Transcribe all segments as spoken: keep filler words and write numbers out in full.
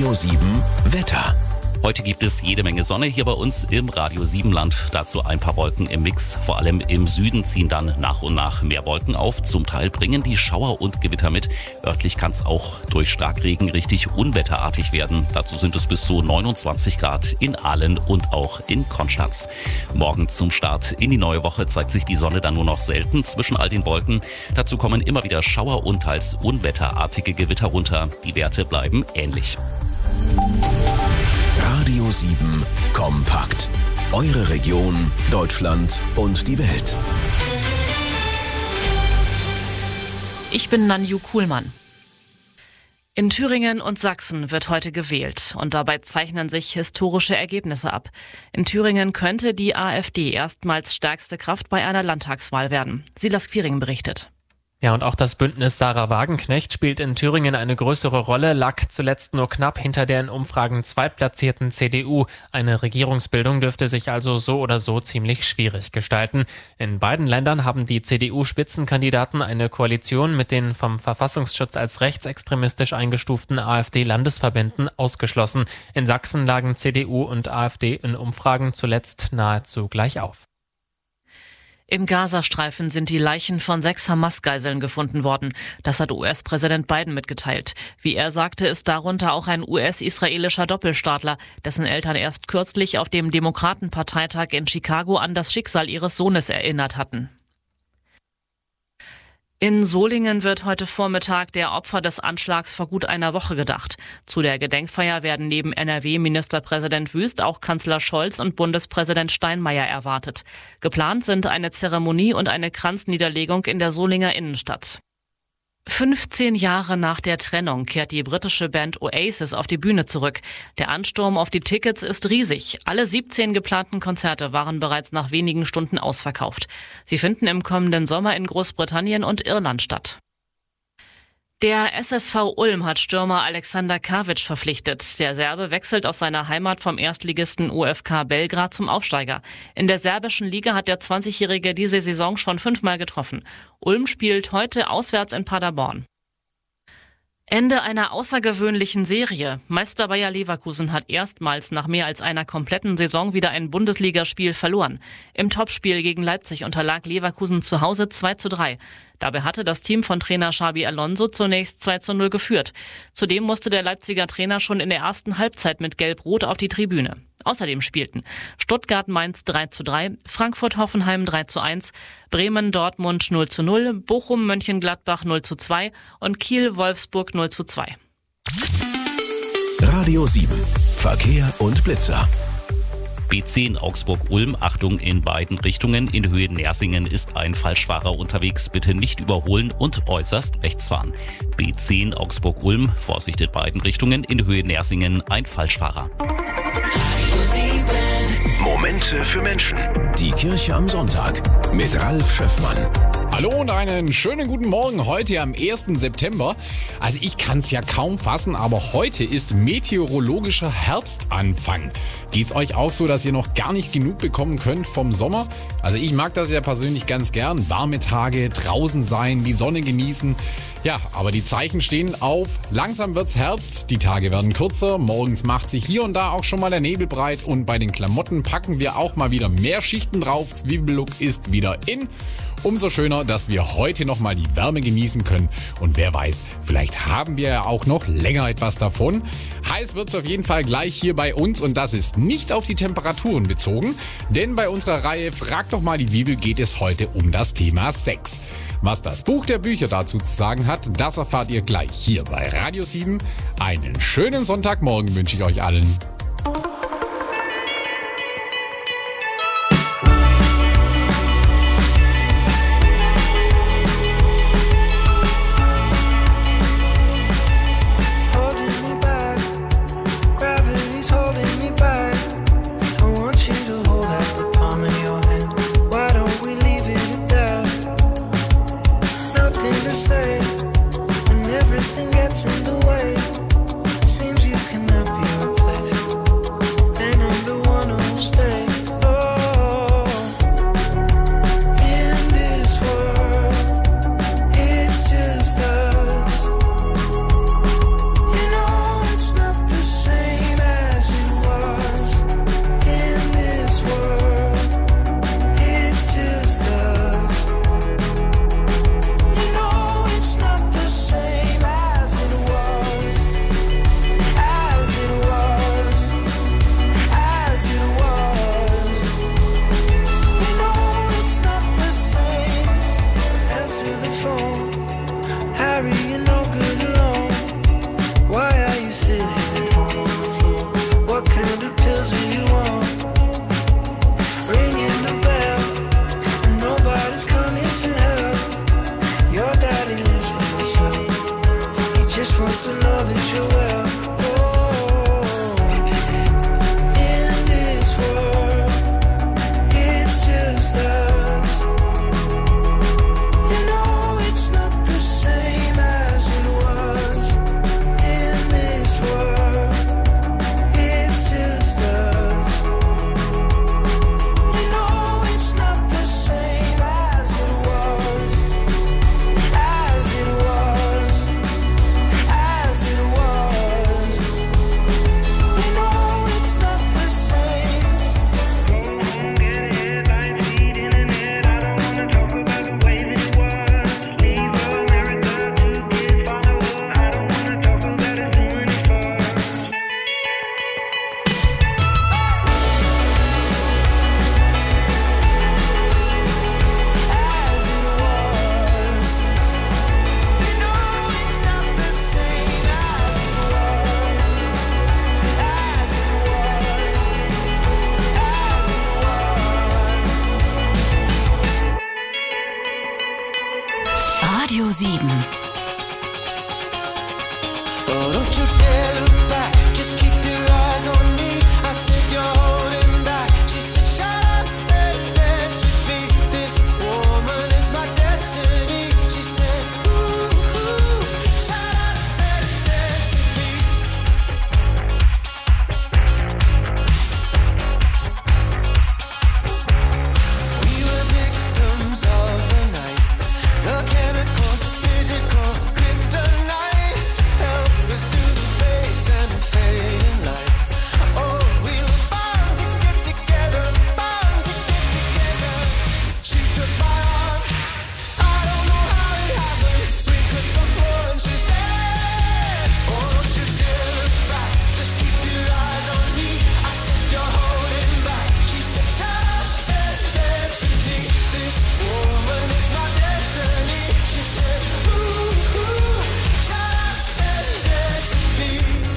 Radio sieben Wetter. Heute gibt es jede Menge Sonne hier bei uns im Radio sieben Land. Dazu ein paar Wolken im Mix. Vor allem im Süden ziehen dann nach und nach mehr Wolken auf. Zum Teil bringen die Schauer und Gewitter mit. Örtlich kann es auch durch Starkregen richtig unwetterartig werden. Dazu sind es bis zu neunundzwanzig Grad in Aalen und auch in Konstanz. Morgen zum Start in die neue Woche zeigt sich die Sonne dann nur noch selten zwischen all den Wolken. Dazu kommen immer wieder Schauer und teils unwetterartige Gewitter runter. Die Werte bleiben ähnlich. Radio sieben Kompakt. Eure Region, Deutschland und die Welt. Ich bin Nanju Kuhlmann. In Thüringen und Sachsen wird heute gewählt und dabei zeichnen sich historische Ergebnisse ab. In Thüringen könnte die AfD erstmals stärkste Kraft bei einer Landtagswahl werden. Silas Quiring berichtet. Ja, und auch das Bündnis Sarah Wagenknecht spielt in Thüringen eine größere Rolle, lag zuletzt nur knapp hinter der in Umfragen zweitplatzierten C D U. Eine Regierungsbildung dürfte sich also so oder so ziemlich schwierig gestalten. In beiden Ländern haben die C D U-Spitzenkandidaten eine Koalition mit den vom Verfassungsschutz als rechtsextremistisch eingestuften AfD-Landesverbänden ausgeschlossen. In Sachsen lagen C D U und AfD in Umfragen zuletzt nahezu gleich auf. Im Gazastreifen sind die Leichen von sechs Hamas-Geiseln gefunden worden. Das hat U S-Präsident Biden mitgeteilt. Wie er sagte, ist darunter auch ein U S-israelischer Doppelstaatler, dessen Eltern erst kürzlich auf dem Demokratenparteitag in Chicago an das Schicksal ihres Sohnes erinnert hatten. In Solingen wird heute Vormittag der Opfer des Anschlags vor gut einer Woche gedacht. Zu der Gedenkfeier werden neben N R W-Ministerpräsident Wüst auch Kanzler Scholz und Bundespräsident Steinmeier erwartet. Geplant sind eine Zeremonie und eine Kranzniederlegung in der Solinger Innenstadt. fünfzehn Jahre nach der Trennung kehrt die britische Band Oasis auf die Bühne zurück. Der Ansturm auf die Tickets ist riesig. Alle siebzehn geplanten Konzerte waren bereits nach wenigen Stunden ausverkauft. Sie finden im kommenden Sommer in Großbritannien und Irland statt. Der S S V Ulm hat Stürmer Alexander Kavic verpflichtet. Der Serbe wechselt aus seiner Heimat vom Erstligisten O F K Belgrad zum Aufsteiger. In der serbischen Liga hat der zwanzigjährige diese Saison schon fünfmal getroffen. Ulm spielt heute auswärts in Paderborn. Ende einer außergewöhnlichen Serie. Meister Bayer Leverkusen hat erstmals nach mehr als einer kompletten Saison wieder ein Bundesligaspiel verloren. Im Topspiel gegen Leipzig unterlag Leverkusen zu Hause zwei zu drei. Dabei hatte das Team von Trainer Xabi Alonso zunächst zwei zu null geführt. Zudem musste der Leipziger Trainer schon in der ersten Halbzeit mit Gelb-Rot auf die Tribüne. Außerdem spielten Stuttgart-Mainz drei zu drei, Frankfurt-Hoffenheim drei zu eins, Bremen-Dortmund null zu null, Bochum-Mönchengladbach null zu zwei und Kiel-Wolfsburg null zu zwei. Radio sieben Verkehr und Blitzer. B zehn Augsburg-Ulm, Achtung in beiden Richtungen. In Höhe Nersingen ist ein Falschfahrer unterwegs. Bitte nicht überholen und äußerst rechts fahren. B zehn Augsburg-Ulm, Vorsicht in beiden Richtungen. In Höhe Nersingen ein Falschfahrer. Momente für Menschen. Die Kirche am Sonntag mit Ralf Schöffmann. Hallo und einen schönen guten Morgen heute am ersten September. Also ich kann es ja kaum fassen, aber heute ist meteorologischer Herbstanfang. Geht's euch auch so, dass ihr noch gar nicht genug bekommen könnt vom Sommer? Also ich mag das ja persönlich ganz gern. Warme Tage, draußen sein, die Sonne genießen. Ja, aber die Zeichen stehen auf. Langsam wird's Herbst, die Tage werden kürzer. Morgens macht sich hier und da auch schon mal der Nebel breit. Und bei den Klamotten packen wir auch mal wieder mehr Schichten drauf. Zwiebellook ist wieder in. Umso schöner, dass wir heute noch mal die Wärme genießen können. Und wer weiß, vielleicht haben wir ja auch noch länger etwas davon. Heiß wird's auf jeden Fall gleich hier bei uns und das ist nicht auf die Temperaturen bezogen. Denn bei unserer Reihe Frag doch mal die Bibel geht es heute um das Thema Sex. Was das Buch der Bücher dazu zu sagen hat, das erfahrt ihr gleich hier bei Radio sieben. Einen schönen Sonntagmorgen wünsche ich euch allen. Say when everything gets in the way, seems you cannot be replaced. Harry, you're no good alone. Why are you sitting at home on the floor? What kind of pills are you on? Ringing the bell, and nobody's coming to help. Your daddy lives by himself. He just wants to know that you're well. Radio sieben. Oh, don't you dare look back, just keep your eyes on me. I said you're holding back. She said shut up and dance with me. This woman is my destiny. She said ooh, ooh, shut up and dance with me. We were victims of the night. The chemical, physical, kryptonite. Helpless to the base and the fading light. Oh, we were bound to get together, bound to get together. She took my arm, I don't know how it happened. We took the floor and she said, oh, don't you dare look back, just keep your eyes on me. I said you're holding back. She said shut up and dance with me. This woman is my destiny. She said ooh, ooh, shut up and dance with me.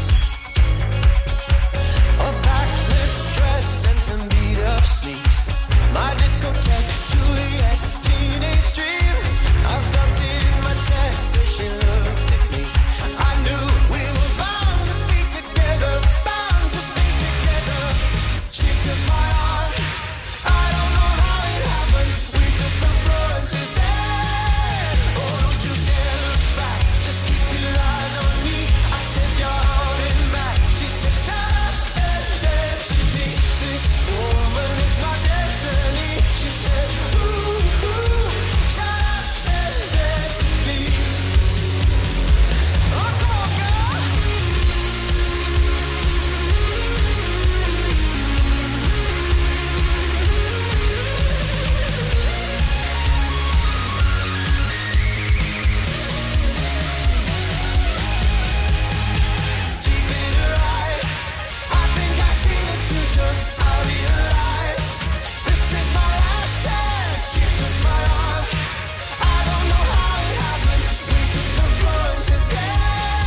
A backless dress and some beat up sneaks. My discotheque, Juliet, teenage dream. I felt it in my chest as she looked at me. I knew we were bound to be together, bound to be together. She took my arm, I don't know how it happened. We took the floor and she said, oh, don't you dare look back, just keep your eyes on me. I said you're holding back. She said shut up and dance with me. This woman is my destiny. She said ooh, ooh, shut up and dance with me. Oh, come on, girl. Deep in her eyes, I think I see the future. I realize this is my last chance. She took my arm, I don't know how it happened. We took the floor and she said,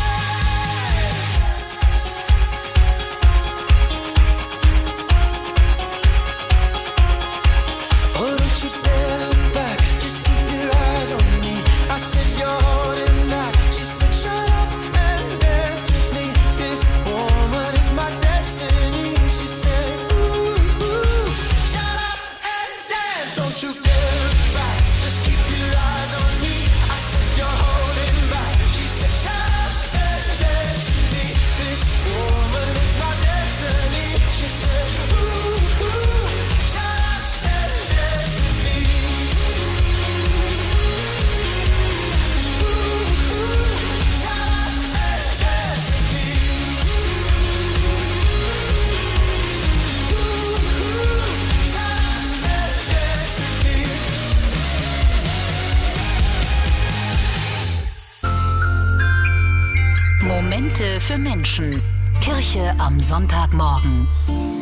oh, don't you dare look back, just keep your eyes on me. I said you're holding back. She said shut up and dance with me. This woman is my destiny. She said ooh, ooh, shut up and dance. Don't you dare look back, just keep your eyes on me. I said you're holding back. She said shut up and dance with me. This woman is my destiny. She said ooh, ooh, shut up and dance with me. Ooh, ooh, shut up and dance with me. Ooh, ooh, shut up and dance with me. Momente für Menschen. Kirche am Sonntagmorgen.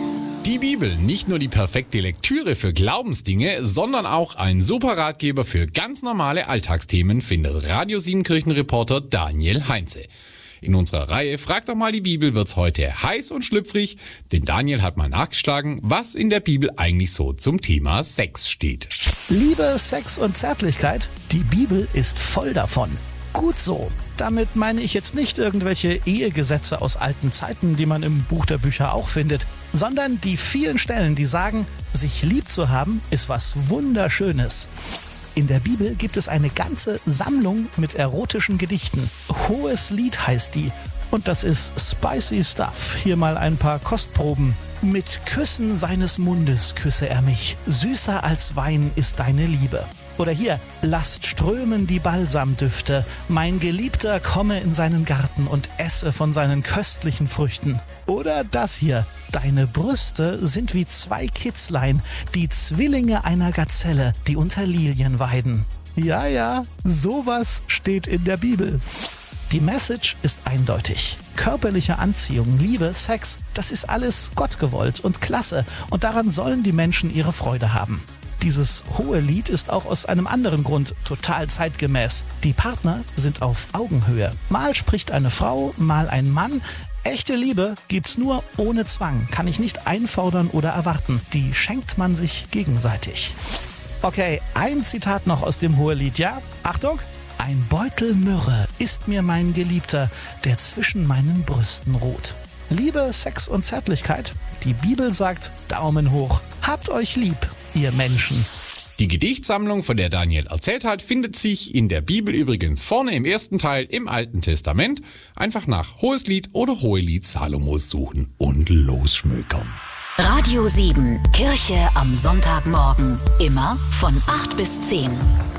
Die Bibel, nicht nur die perfekte Lektüre für Glaubensdinge, sondern auch ein super Ratgeber für ganz normale Alltagsthemen, findet Radio sieben Kirchenreporter Daniel Heinze. In unserer Reihe Frag doch mal die Bibel wird's heute heiß und schlüpfrig, denn Daniel hat mal nachgeschlagen, was in der Bibel eigentlich so zum Thema Sex steht. Liebe, Sex und Zärtlichkeit, die Bibel ist voll davon. Gut so. Damit meine ich jetzt nicht irgendwelche Ehegesetze aus alten Zeiten, die man im Buch der Bücher auch findet, sondern die vielen Stellen, die sagen, sich lieb zu haben, ist was Wunderschönes. In der Bibel gibt es eine ganze Sammlung mit erotischen Gedichten. Hohes Lied heißt die. Und das ist spicy stuff. Hier mal ein paar Kostproben. Mit Küssen seines Mundes küsse er mich. Süßer als Wein ist deine Liebe. Oder hier, lasst strömen die Balsamdüfte. Mein Geliebter komme in seinen Garten und esse von seinen köstlichen Früchten. Oder das hier, deine Brüste sind wie zwei Kitzlein, die Zwillinge einer Gazelle, die unter Lilien weiden. Ja, ja, sowas steht in der Bibel. Die Message ist eindeutig. Körperliche Anziehung, Liebe, Sex, das ist alles Gott gewollt und klasse. Und daran sollen die Menschen ihre Freude haben. Dieses hohe Lied ist auch aus einem anderen Grund total zeitgemäß. Die Partner sind auf Augenhöhe. Mal spricht eine Frau, mal ein Mann. Echte Liebe gibt's nur ohne Zwang, kann ich nicht einfordern oder erwarten. Die schenkt man sich gegenseitig. Okay, ein Zitat noch aus dem Hohelied, ja? Achtung! Ein Beutel Myrrhe ist mir mein Geliebter, der zwischen meinen Brüsten ruht. Liebe, Sex und Zärtlichkeit, die Bibel sagt Daumen hoch. Habt euch lieb, ihr Menschen. Die Gedichtsammlung, von der Daniel erzählt hat, findet sich in der Bibel übrigens vorne im ersten Teil im Alten Testament. Einfach nach Hoheslied oder Hohelied Salomos suchen und losschmökern. Radio sieben, Kirche am Sonntagmorgen. Immer von acht bis zehn.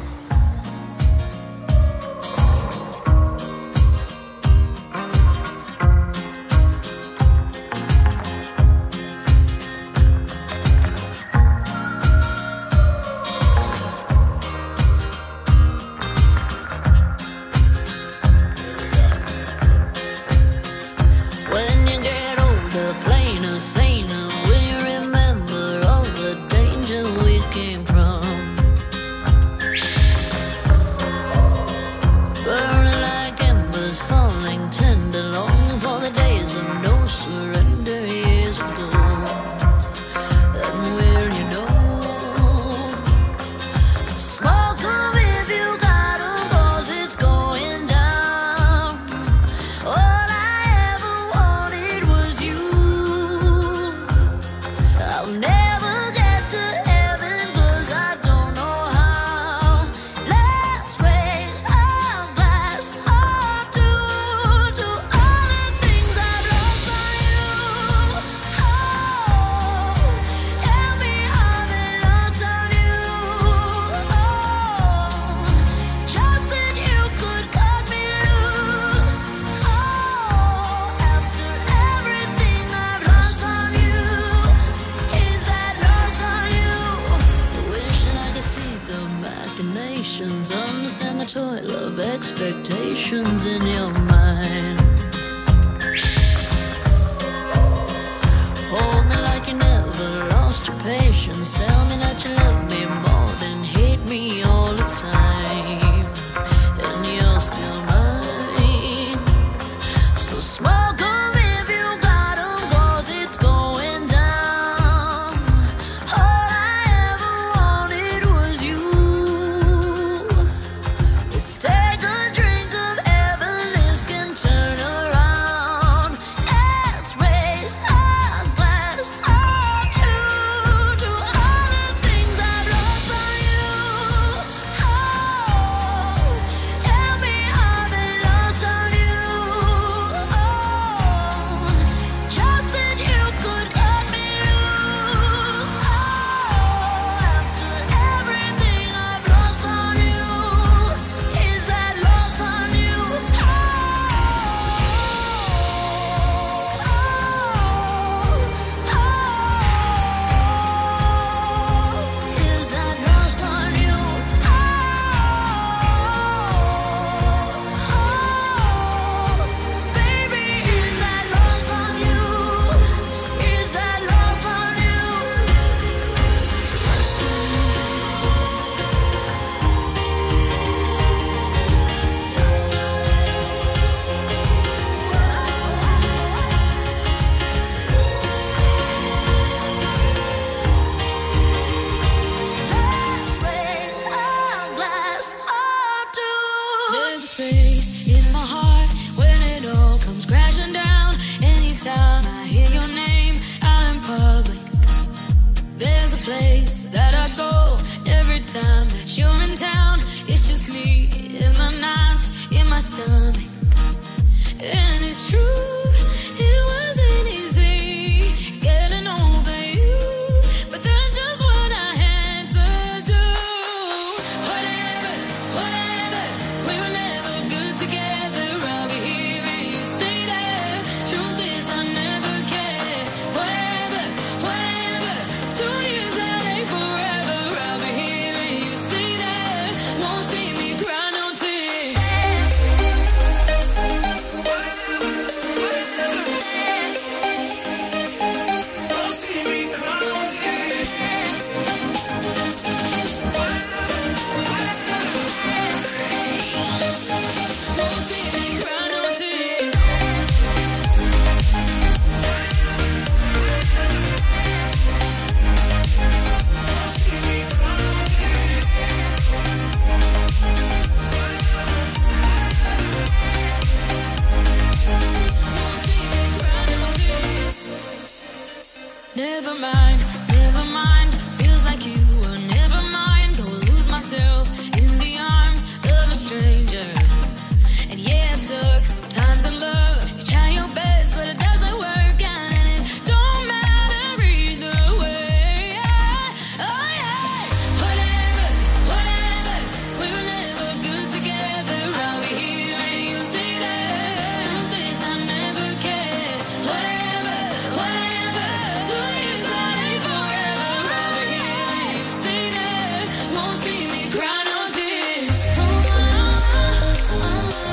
When you get older, plainer, saner, will you remember all the danger we came from? Burning like embers, falling tender, longing for the days of no surrender years ago. And will you know? So smoke 'em if you got 'em, 'cause it's going down. All I ever wanted was you. I'll never get to heaven 'cause I don't know how. Let's raise our glass hard to, to all the things I've lost on you. Oh, tell me how they lost on you. Oh, just that you could cut me loose. Oh, after everything I've lost on you, is that lost on you? I wish that I could see the machinations, understand the toil of expectations in your mind. Hold me like you never lost your patience. Tell me that you love me more than hate me all the time. And you're still mine. So smoke 'em if you got 'em, 'cause it's going down. All I ever wanted was you. Let's take a drink of heavenly stomach. And it's true, it wasn't easy getting over you, but that's just what I had to do. Whatever, whatever, we were never good together. I'll be here and you say that. Truth is I never cared. Whatever, whatever, two years that ain't forever. I'll be here and you say that. Won't see me cry no tears. Won't see me cry no tears. Won't see me cry no tears. Never mind, never mind. Feels like you were never mind. Go lose myself in the arms of a stranger. And yeah, it sucks sometimes in love. You try your best, but it doesn't work out, and it don't matter either way. Yeah. Oh yeah. Whatever, whatever. We were never good together. I'll be here and you say that. Truth is I never cared. Whatever, whatever. Two years that ain't forever. I'll be here and you say that. Won't see me cry no tears. Oh, oh, oh,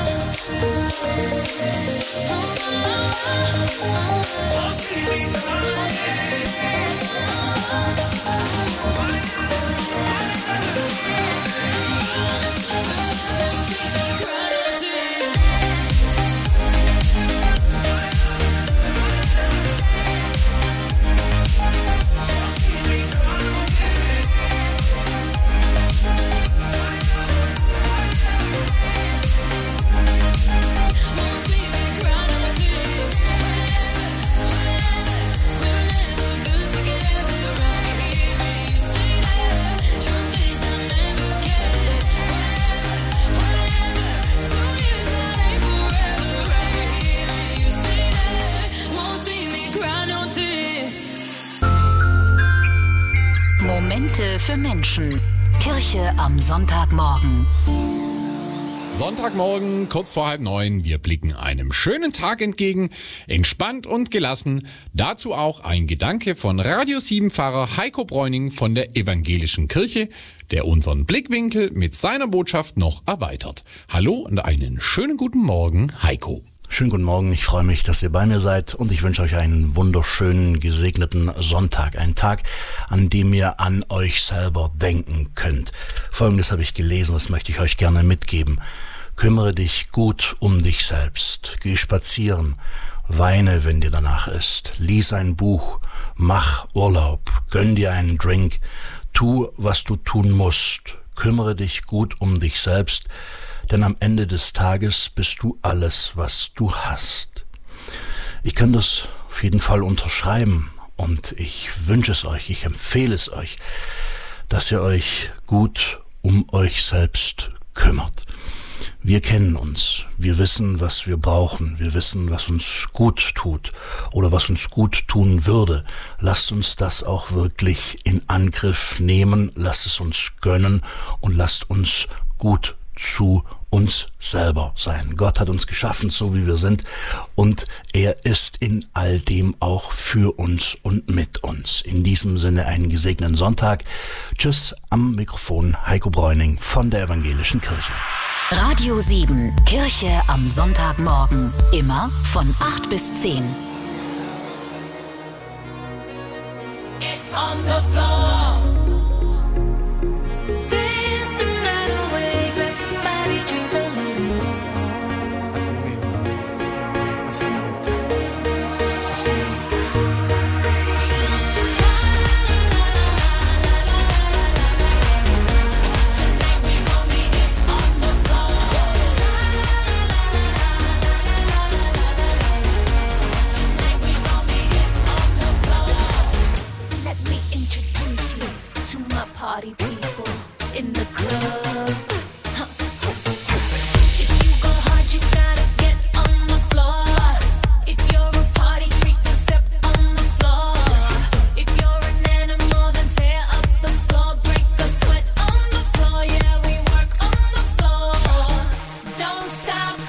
Momente für Menschen. Kirche am Sonntagmorgen. Sonntagmorgen, kurz vor halb neun. Wir blicken einem schönen Tag entgegen, entspannt und gelassen. Dazu auch ein Gedanke von Radio sieben Pfarrer Heiko Bräuning von der Evangelischen Kirche, der unseren Blickwinkel mit seiner Botschaft noch erweitert. Hallo und einen schönen guten Morgen, Heiko. Schönen guten Morgen, ich freue mich, dass ihr bei mir seid und ich wünsche euch einen wunderschönen, gesegneten Sonntag. Einen Tag, an dem ihr an euch selber denken könnt. Folgendes habe ich gelesen, das möchte ich euch gerne mitgeben. Kümmere dich gut um dich selbst. Geh spazieren, weine, wenn dir danach ist. Lies ein Buch, mach Urlaub, gönn dir einen Drink. Tu, was du tun musst. Kümmere dich gut um dich selbst. Denn am Ende des Tages bist du alles, was du hast. Ich kann das auf jeden Fall unterschreiben und ich wünsche es euch, ich empfehle es euch, dass ihr euch gut um euch selbst kümmert. Wir kennen uns, wir wissen, was wir brauchen, wir wissen, was uns gut tut oder was uns gut tun würde. Lasst uns das auch wirklich in Angriff nehmen, lasst es uns gönnen und lasst uns gut zu uns selber sein. Gott hat uns geschaffen, so wie wir sind, und er ist in all dem auch für uns und mit uns. In diesem Sinne einen gesegneten Sonntag. Tschüss, am Mikrofon Heiko Bräuning von der Evangelischen Kirche. Radio sieben, Kirche am Sonntagmorgen. Immer von acht bis zehn. Get on the floor. Dance the night away. Grab somebody, drink a little more. Tonight we gon' be it on the floor. Tonight we gon' be it on the floor. Let me introduce you to my party people in the club. Huh. If you go hard, you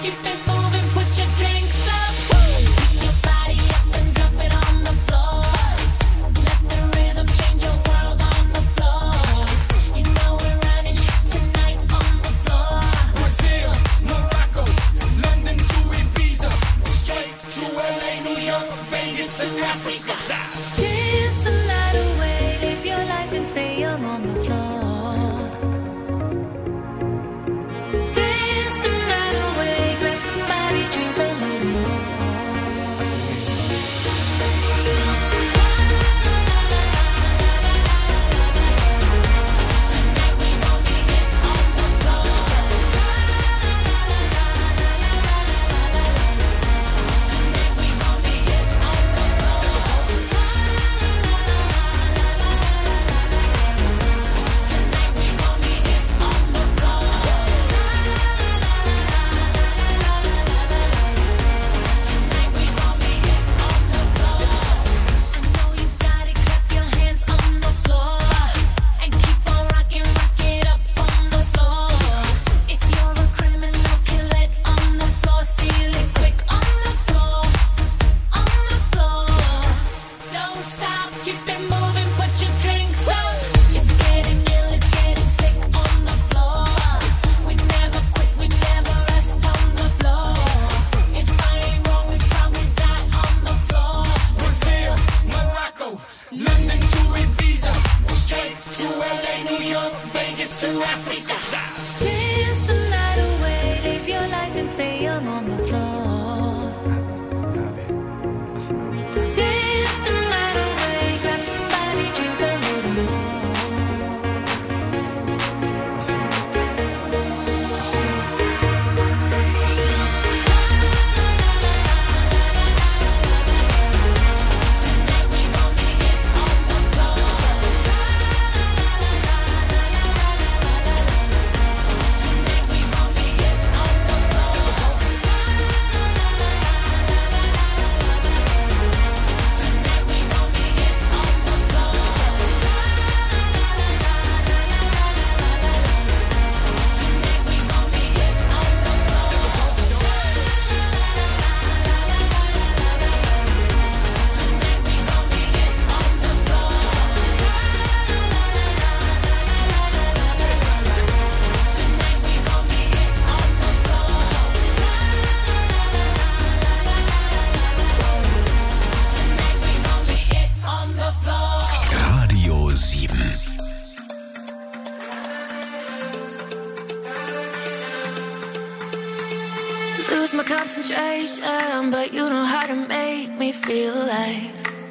Concentration, but you know how to make me feel alive.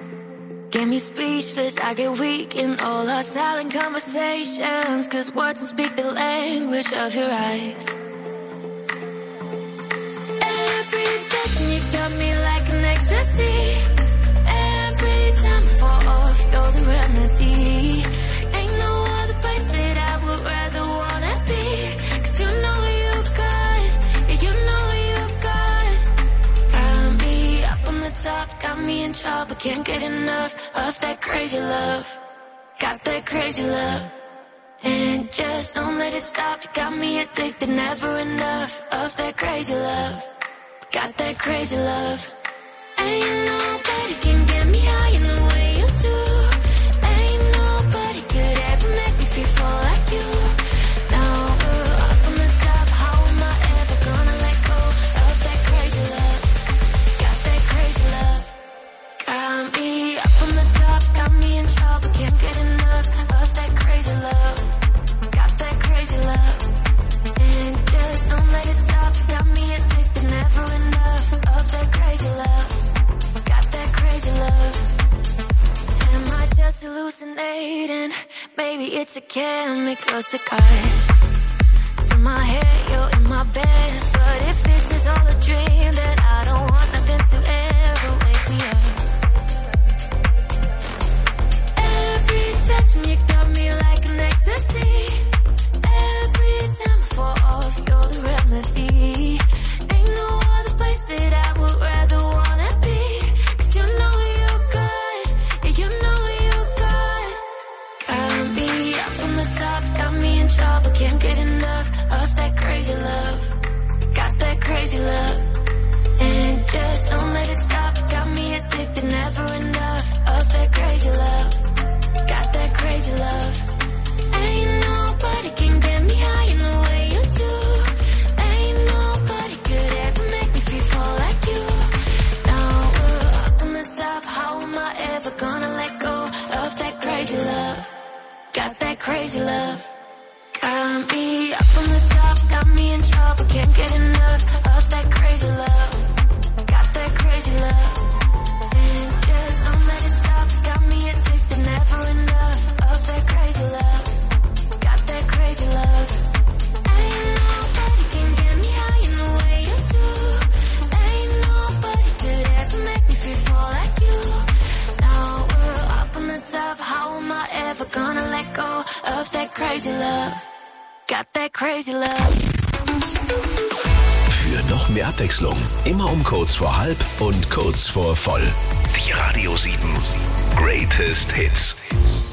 Get me speechless, I get weak in all our silent conversations, cause words don't speak the language of your eyes. Every touch and you got me like an ecstasy. Every time I fall off, you're the remedy. Ain't no other place that I would rather wanna be, cause you know you good, yeah, you know top, got me in trouble, can't get enough of that crazy love. Got that crazy love, and just don't let it stop. You got me addicted, never enough of that crazy love. Got that crazy love. Ain't nobody can get me high in the way you do. Ain't nobody could ever make me feel full like you. Now we're up on the top, how am I ever gonna let go of that crazy love? Got me up on the top, got me in trouble, can't get enough of that crazy love. Got that crazy love, and just don't let it stop. Got me addicted, never enough of that crazy love. Got that crazy love. Am I just hallucinating? Maybe it's a chemical cigar. To my head, you're in my bed, but if this is all a dream, then I don't want nothing to ever wake me up. Every touch and you got me like an ecstasy. Every time I fall off, you're the remedy. Ain't no other place that I would rather wanna be, cause you know you're good, yeah, you know you're good. Got me up on the top, got me in trouble, can't get enough of that crazy love. Got that crazy love. crazy love. Got that crazy love. And just don't let it stop. Got me addicted, never enough of that crazy love. Got that crazy love. Ain't nobody can get me high in the way you do. Ain't nobody could ever make me feel fall like you. Now we're up on the top. How am I ever gonna let go of that crazy love? Got that crazy love. Für noch mehr Abwechslung, immer um kurz vor halb und kurz vor voll. Die Radio sieben Greatest Hits.